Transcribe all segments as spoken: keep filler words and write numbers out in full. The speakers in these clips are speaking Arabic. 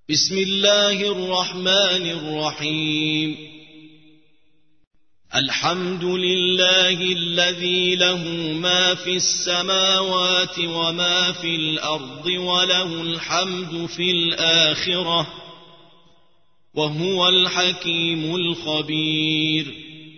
بسم الله الرحمن الرحيم. الحمد لله الذي له ما في السماوات وما في الأرض وله الحمد في الآخرة وهو الحكيم الخبير.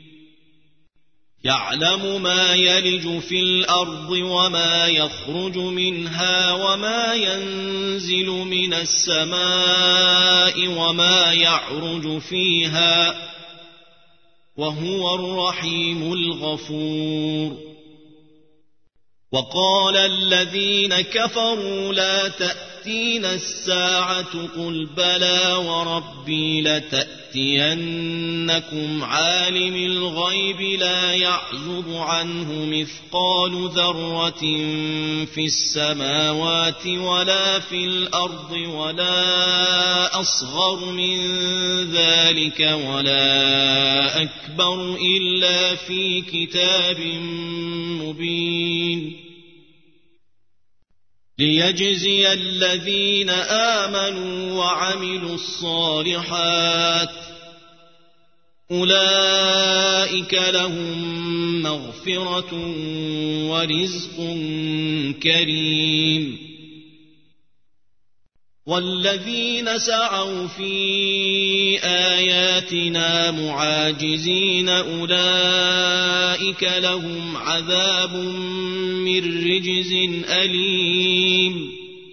يعلم ما يلج في الأرض وما يخرج منها وما ينزل من السماء وما يعرج فيها وهو الرحيم الغفور. وقال الذين كفروا لا تأتينا الساعة قل بلى وربي لتأتينكم عالم الغيب لا يعزب عنه مثقال ذرة في السماوات ولا في الأرض ولا أصغر من ذلك ولا أكبر إلا في كتاب مبين. ليجزي الذين آمنوا وعملوا الصالحات أولئك لهم مغفرة ورزق كريم. والذين سعوا في آياتنا معاجزين أولئك لهم عذاب من رجز أليم.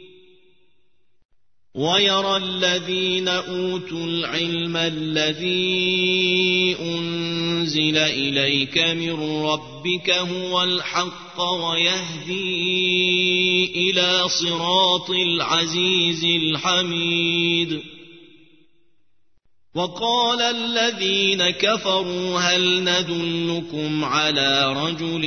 ويرى الذين أوتوا العلم الذي أنزل إليك من ربك هو الحق ويهدي إلى صراط العزيز الحميد. وقال الذين كفروا هل ندلكم على رجل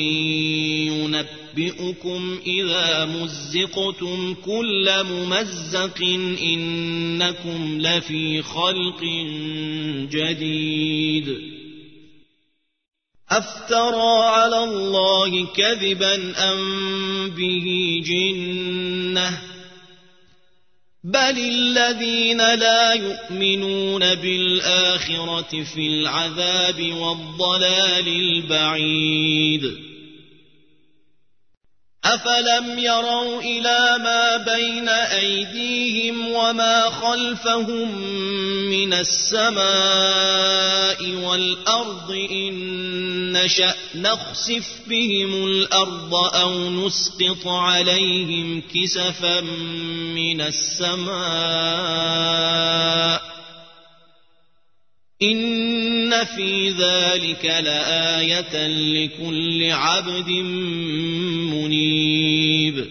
ينبئكم إذا مزقتم كل ممزق إنكم لفي خلق جديد. أفترى على الله كذبا أم به جنة بل الذين لا يؤمنون بالآخرة في العذاب والضلال البعيد. أفلم يروا إلى ما بين أيديهم وما خلفهم من السماء والأرض إن نشأ نخسف بهم الأرض أو نسقط عليهم كسفا من السماء إن في ذلك لآية لكل عبد منيب.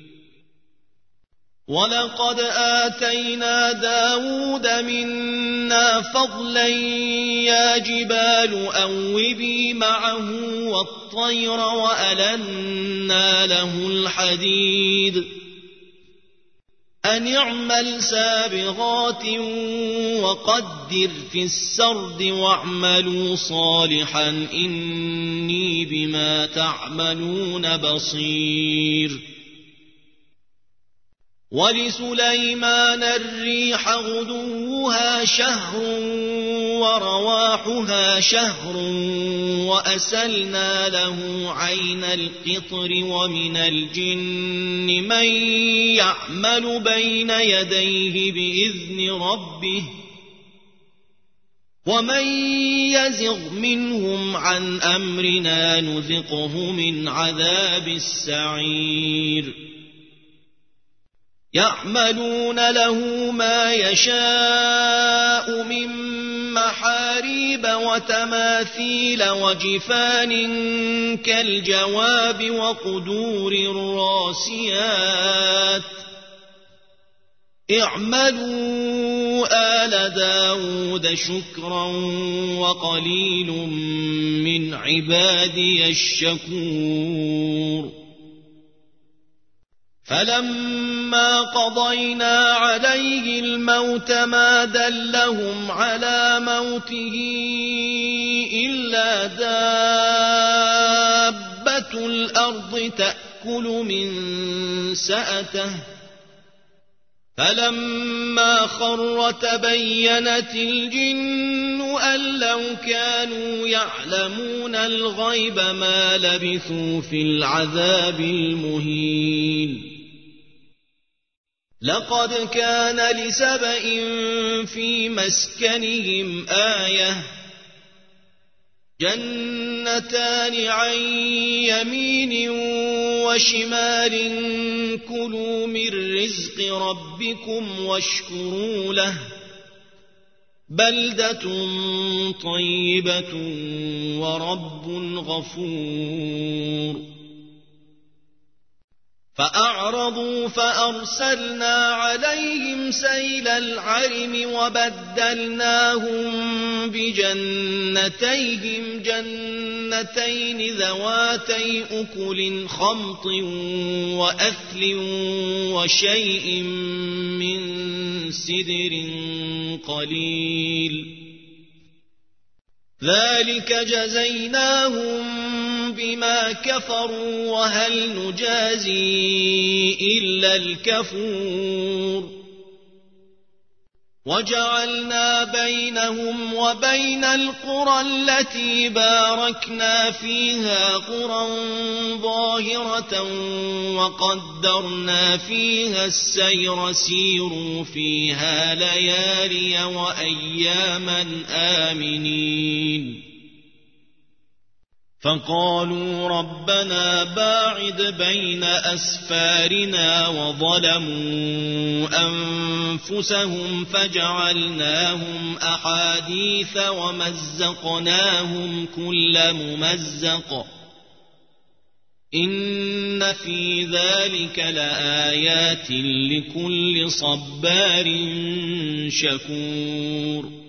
ولقد آتينا داود منا فضلا يا جبال أوبي معه والطير وألنا له الحديد أن اعمل سابغات وقدر في السرد واعملوا صالحا إني بما تعملون بصير. ولسليمان الريح غدوها شهر ورواحها شهر وأسلنا له عين القطر ومن الجن من يعمل بين يديه بإذن ربه ومن يزغ منهم عن أمرنا نذقه من عذاب السعير. يعملون له ما يشاء من محاريب وتماثيل وجفان كالجواب وقدور الراسيات اعملوا آل داود شكرا وقليل من عبادي الشكور. فلما قضينا عليه الموت ما دلهم على موته إلا دابة الأرض تأكل من سأته فلما خر تبينت الجن أن لو كانوا يعلمون الغيب ما لبثوا في العذاب المهين. لقد كان لسبإ في مسكنهم آية جنتان عن يمين وشمال كلوا من رزق ربكم واشكروا له بلدة طيبة ورب غفور. فأعرضوا فأرسلنا عليهم سيل العرم وبدلناهم بجنتيهم جنتين ذواتي أكل خمط وأثل وشيء من سدر قليل ذلك جزيناهم بما كفروا وهل نجازي إلا الكفور. وجعلنا بينهم وبين القرى التي باركنا فيها قرى ظاهرة وقدرنا فيها السير سيروا فيها ليالي وأياما آمنين. فقالوا ربنا باعد بين أسفارنا وظلموا أنفسهم فجعلناهم أحاديث ومزقناهم كل ممزق إن في ذلك لآيات لكل صبار شكور.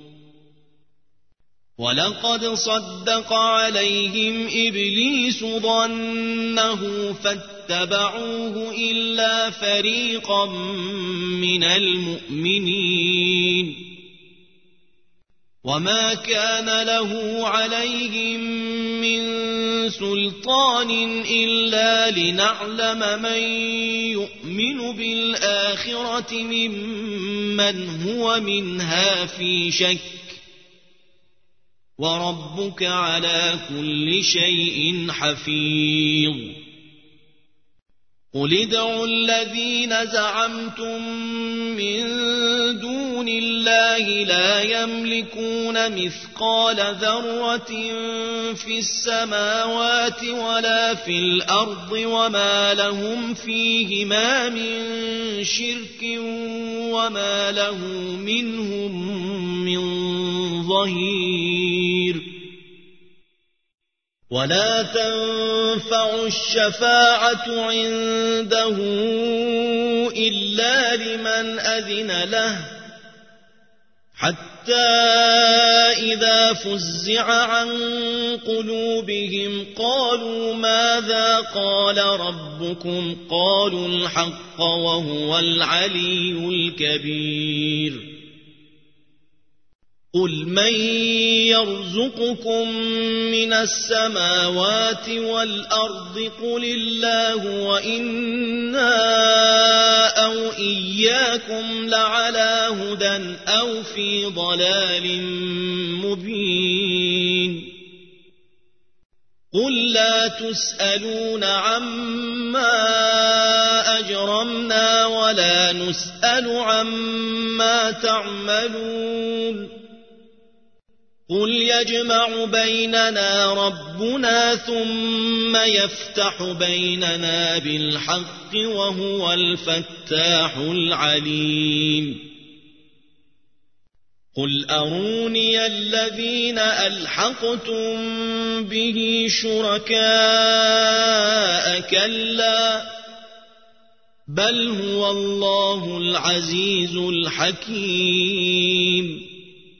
ولقد صدق عليهم إبليس ظنه فاتبعوه إلا فريقا من المؤمنين. وما كان له عليهم من سلطان إلا لنعلم من يؤمن بالآخرة ممن هو منها في شك وربك على كل شيء حفيظ. قل ادعوا الذين زعمتم من دون الله لا يملكون مثقال ذرة في السماوات ولا في الأرض وما لهم فيهما من شرك وما له منهم من ظهير. ولا تنفع الشفاعة عنده إلا لمن أذن له حتى إذا فزع عن قلوبهم قالوا ماذا قال ربكم قالوا الحق وهو العلي الكبير. قل من يرزقكم من السماوات والأرض قل الله وإنا أو إياكم لعلى هدى أو في ضلال مبين. قل لا تسألون عما أجرمنا ولا نسأل عما تعملون. قل يجمع بيننا ربنا ثم يفتح بيننا بالحق وهو الفتاح العليم. قل أروني الذين ألحقتم به شركاء كلا بل هو الله العزيز الحكيم.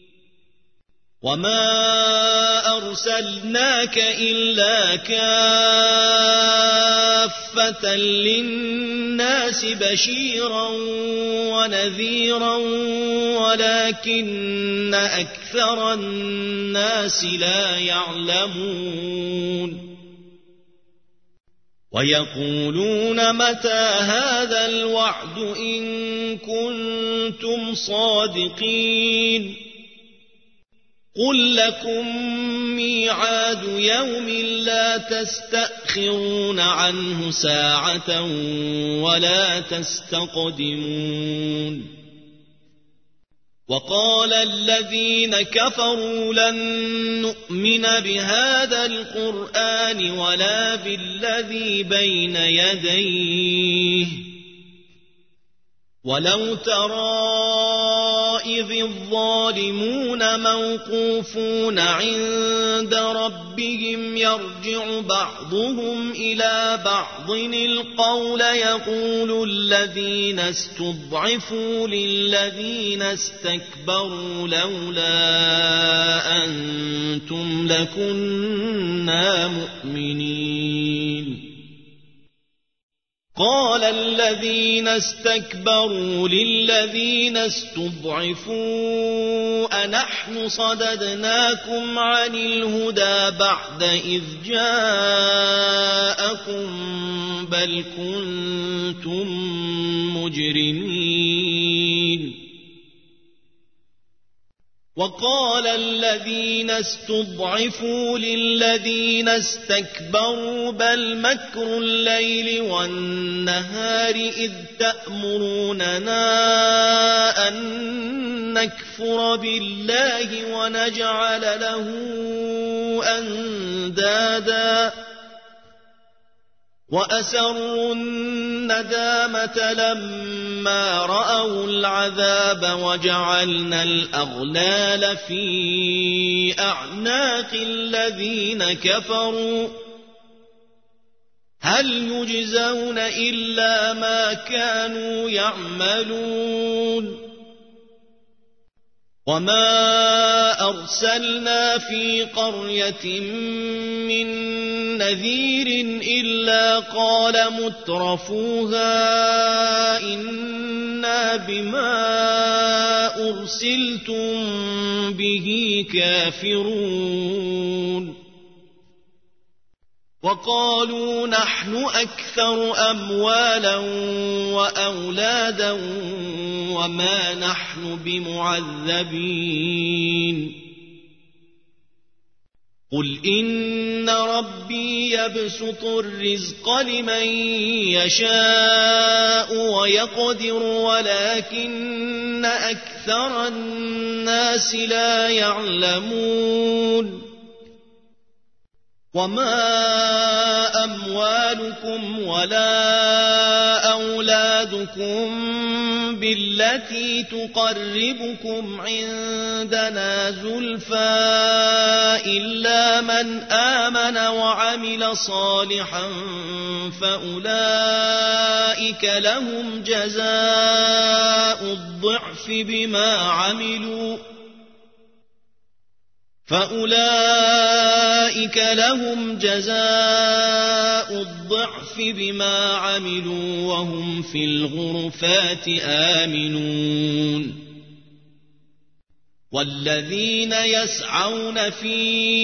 وما أرسلناك إلا كافة للناس بشيرا ونذيرا ولكن أكثر الناس لا يعلمون. ويقولون متى هذا الوعد إن كنتم صادقين قل لكم ميعاد يوم لا تستأخرون عنه ساعة ولا تستقدمون وقال الذين كفروا لن نؤمن بهذا القرآن ولا بالذي بين يديه ولو ترى إذ الظالمون موقوفون عند ربهم يرجع بعضهم إلى بعض القول يقول الذين استضعفوا للذين استكبروا لولا أنتم لكنا مؤمنين قال الذين استكبروا للذين استضعفوا أنحن صددناكم عن الهدى بعد إذ جاءكم بل كنتم مجرمين وقال الذين استضعفوا للذين استكبروا بل مكر الليل والنهار إذ تأمروننا أن نكفر بالله ونجعل له أندادا وأسروا الندامة لما رأوا العذاب وجعلنا الأغلال في أعناق الذين كفروا هل يجزون إلا ما كانوا يعملون وما أرسلنا في قرية من نذير إلا قال مترفوها إنا بما أرسلتم به كافرون وقالوا نحن أكثر أموالا وأولادا وما نحن بمعذبين قل إن ربي يبسط الرزق لمن يشاء ويقدر ولكن أكثر الناس لا يعلمون وما أموالكم ولا أولادكم بالتي تقربكم عندنا زلفى إلا من آمن وعمل صالحا فأولئك لهم جزاء الضعف بما عملوا فأولئك لهم جزاء الضعف بما عملوا وهم في الغرفات آمنون والذين يسعون في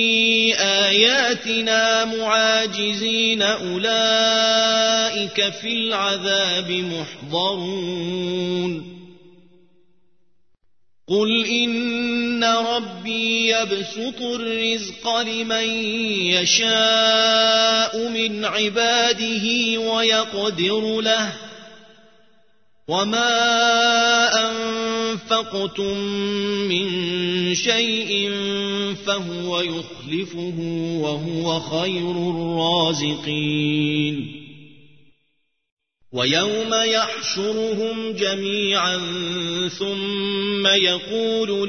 آياتنا معاجزين أولئك في العذاب محضرون قل إن ربي يبسط الرزق لمن يشاء من عباده ويقدر له وما أنفقتم من شيء فهو يخلفه وهو خير الرازقين ويوم يحشرهم جميعا ثم يقول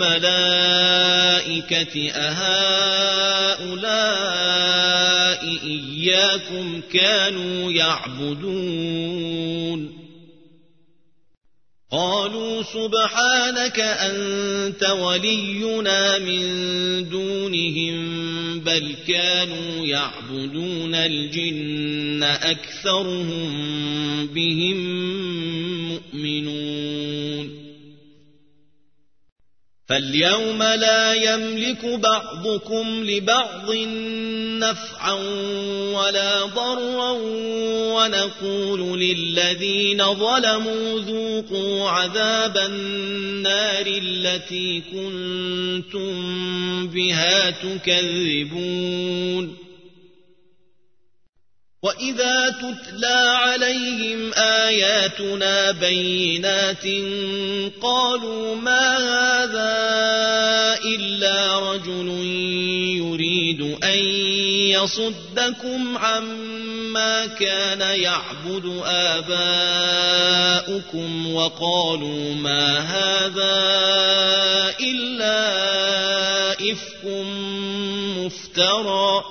للملائكة أهؤلاء إياكم كانوا يعبدون قالوا سبحانك أنت ولينا من دونهم بل كانوا يعبدون الجن أكثرهم بهم مؤمنون فاليوم لا يملك بعضكم لبعض نفعا ولا ضرا ونقول للذين ظلموا ذوقوا عذاب النار التي كنتم بها تكذبون وإذا تتلى عليهم آياتنا بينات قالوا ما هذا إلا رجل يريد أن يصدكم عما كان يعبد آباؤكم وقالوا ما هذا إلا إفك مفترى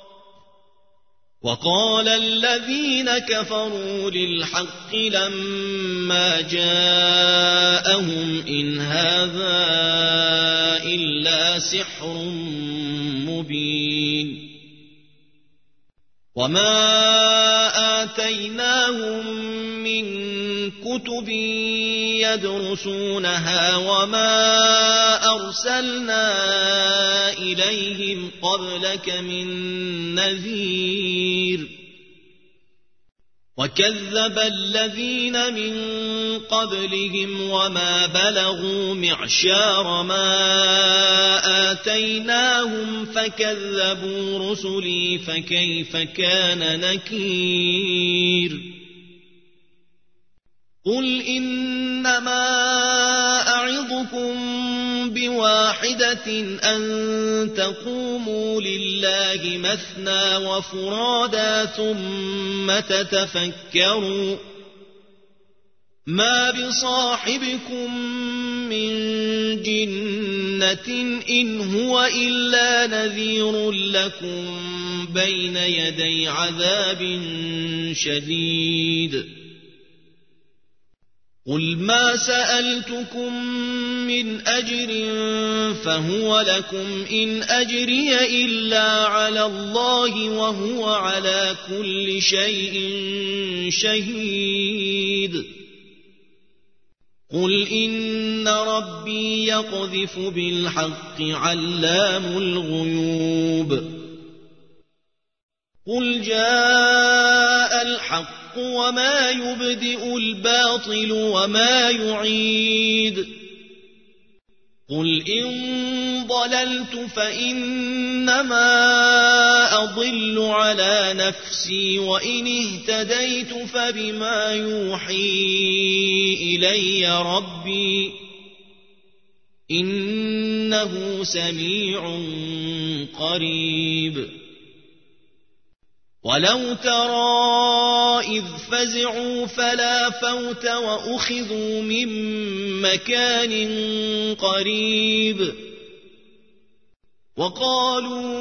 وقال الذين كفروا للحق لما جاءهم إن هذا إلا سحر مبين وما آتيناهم من كتب يدرسونها وما أرسلنا إليهم قبلك من نذير وكذب الذين من قبلهم وما بلغوا معشار ما آتيناهم فكذبوا رسلي فكيف كان نكير قل إنما أعظكم بواحدة أن تقوموا لله مثنى وفرادا ثم تتفكروا ما بصاحبكم من جنة إن هو إلا نذير لكم بين يدي عذاب شديد قل ما سألتكم من أجر فهو لكم إن أجري إلا على الله وهو على كل شيء شهيد قل إن ربي يقذف بالحق علام الغيوب قل جاء الحق وما يبدئ الباطل وما يعيد قل إن ضللت فإنما أضل على نفسي وإن اهتديت فبما يوحي إلي ربي إنه سميع قريب ولو ترى إذ فزعوا فلا فوت وأخذوا من مكان قريب وقالوا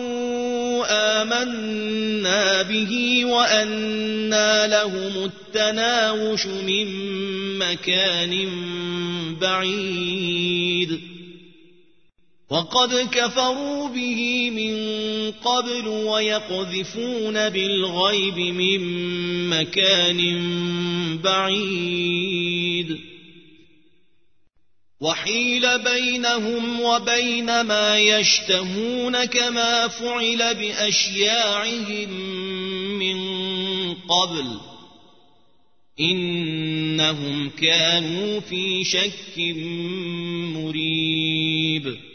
آمنا به وأنى لهم التناوش من مكان بعيد وقد كفروا به من قبل ويقذفون بالغيب من مكان بعيد وحيل بينهم وبين ما يشتهون كما فعل بأشياعهم من قبل إنهم كانوا في شك مريب